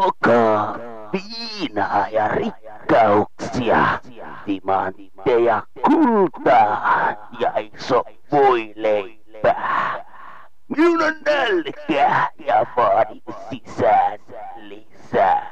Juokaa viinaa ja rikkauksia, timantteja, kultaa ja iso voileipää. Minun on nälkä ja vaadin sisään lisää.